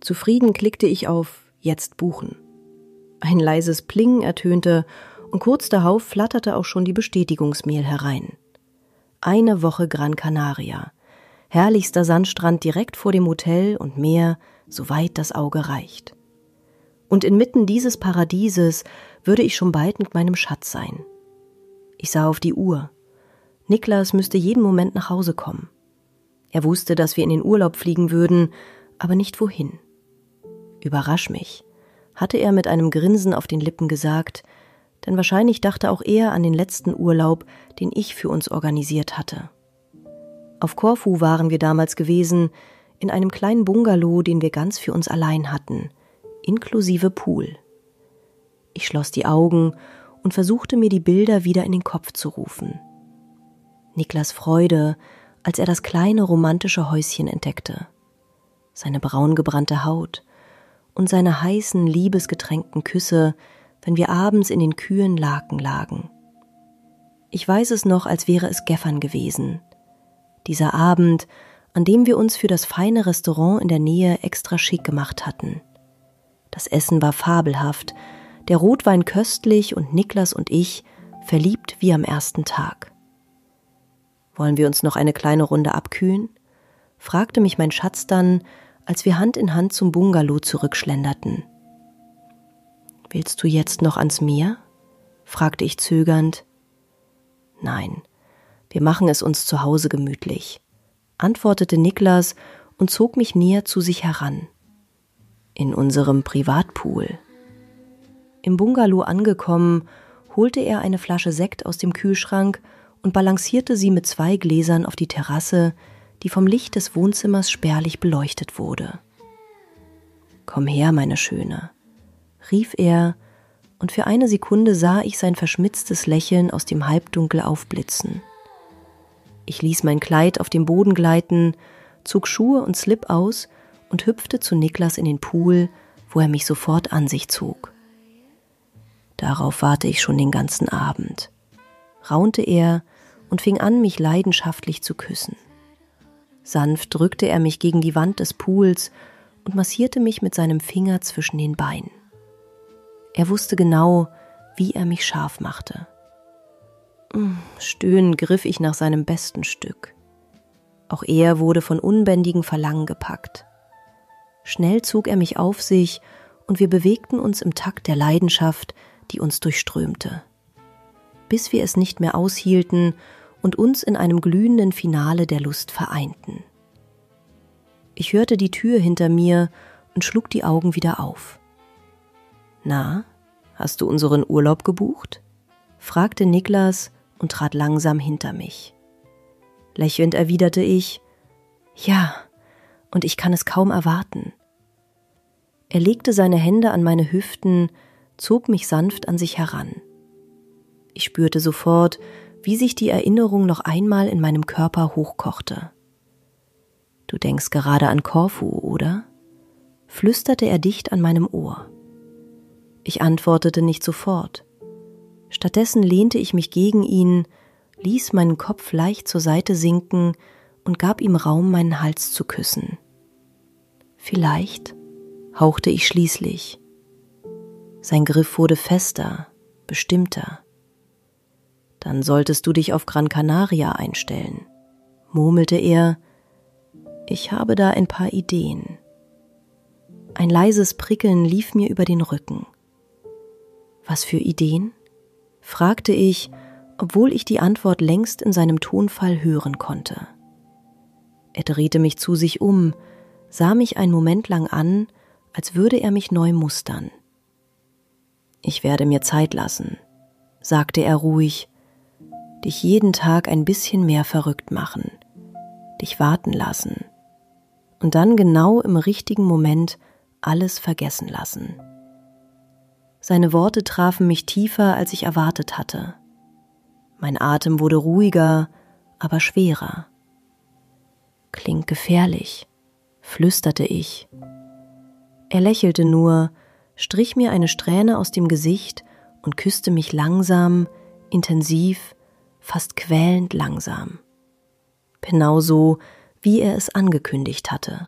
Zufrieden klickte ich auf »Jetzt buchen«. Ein leises Pling ertönte und kurz darauf flatterte auch schon die Bestätigungsmail herein. 1 Woche Gran Canaria. Herrlichster Sandstrand direkt vor dem Hotel und Meer, soweit das Auge reicht. Und inmitten dieses Paradieses würde ich schon bald mit meinem Schatz sein. Ich sah auf die Uhr. Niklas müsste jeden Moment nach Hause kommen. Er wusste, dass wir in den Urlaub fliegen würden, aber nicht wohin. »Überrasch mich«, hatte er mit einem Grinsen auf den Lippen gesagt, denn wahrscheinlich dachte auch er an den letzten Urlaub, den ich für uns organisiert hatte. Auf Korfu waren wir damals gewesen, in einem kleinen Bungalow, den wir ganz für uns allein hatten, inklusive Pool. Ich schloss die Augen und versuchte mir die Bilder wieder in den Kopf zu rufen. Niklas Freude, als er das kleine romantische Häuschen entdeckte. Seine braungebrannte Haut und seine heißen, liebesgetränkten Küsse, wenn wir abends in den kühlen Laken lagen. Ich weiß es noch, als wäre es gestern gewesen. Dieser Abend, an dem wir uns für das feine Restaurant in der Nähe extra schick gemacht hatten. Das Essen war fabelhaft, der Rotwein köstlich und Niklas und ich verliebt wie am ersten Tag. »Wollen wir uns noch eine kleine Runde abkühlen?« fragte mich mein Schatz dann, als wir Hand in Hand zum Bungalow zurückschlenderten. »Willst du jetzt noch ans Meer?« fragte ich zögernd. »Nein, wir machen es uns zu Hause gemütlich«, antwortete Niklas und zog mich näher zu sich heran. »In unserem Privatpool.« Im Bungalow angekommen, holte er eine Flasche Sekt aus dem Kühlschrank und balancierte sie mit 2 Gläsern auf die Terrasse, die vom Licht des Wohnzimmers spärlich beleuchtet wurde. »Komm her, meine Schöne«, rief er, und für eine Sekunde sah ich sein verschmitztes Lächeln aus dem Halbdunkel aufblitzen. Ich ließ mein Kleid auf den Boden gleiten, zog Schuhe und Slip aus und hüpfte zu Niklas in den Pool, wo er mich sofort an sich zog. Darauf warte ich schon den ganzen Abend, raunte er und fing an, mich leidenschaftlich zu küssen. Sanft drückte er mich gegen die Wand des Pools und massierte mich mit seinem Finger zwischen den Beinen. Er wusste genau, wie er mich scharf machte. Stöhnend griff ich nach seinem besten Stück. Auch er wurde von unbändigem Verlangen gepackt. Schnell zog er mich auf sich und wir bewegten uns im Takt der Leidenschaft, die uns durchströmte. Bis wir es nicht mehr aushielten und uns in einem glühenden Finale der Lust vereinten. Ich hörte die Tür hinter mir und schlug die Augen wieder auf. »Na, hast du unseren Urlaub gebucht?« fragte Niklas und trat langsam hinter mich. Lächelnd erwiderte ich, »Ja, und ich kann es kaum erwarten.« Er legte seine Hände an meine Hüften, zog mich sanft an sich heran. Ich spürte sofort, wie sich die Erinnerung noch einmal in meinem Körper hochkochte. »Du denkst gerade an Korfu, oder?« flüsterte er dicht an meinem Ohr. Ich antwortete nicht sofort. Stattdessen lehnte ich mich gegen ihn, ließ meinen Kopf leicht zur Seite sinken und gab ihm Raum, meinen Hals zu küssen. »Vielleicht«, hauchte ich schließlich. Sein Griff wurde fester, bestimmter. »Dann solltest du dich auf Gran Canaria einstellen«, murmelte er. »Ich habe da ein paar Ideen.« Ein leises Prickeln lief mir über den Rücken. »Was für Ideen?« fragte ich, obwohl ich die Antwort längst in seinem Tonfall hören konnte. Er drehte mich zu sich um, sah mich einen Moment lang an, als würde er mich neu mustern. »Ich werde mir Zeit lassen«, sagte er ruhig, »dich jeden Tag ein bisschen mehr verrückt machen, dich warten lassen und dann genau im richtigen Moment alles vergessen lassen.« Seine Worte trafen mich tiefer, als ich erwartet hatte. Mein Atem wurde ruhiger, aber schwerer. »Klingt gefährlich«, flüsterte ich. Er lächelte nur, strich mir eine Strähne aus dem Gesicht und küsste mich langsam, intensiv, fast quälend langsam. Genauso, wie er es angekündigt hatte.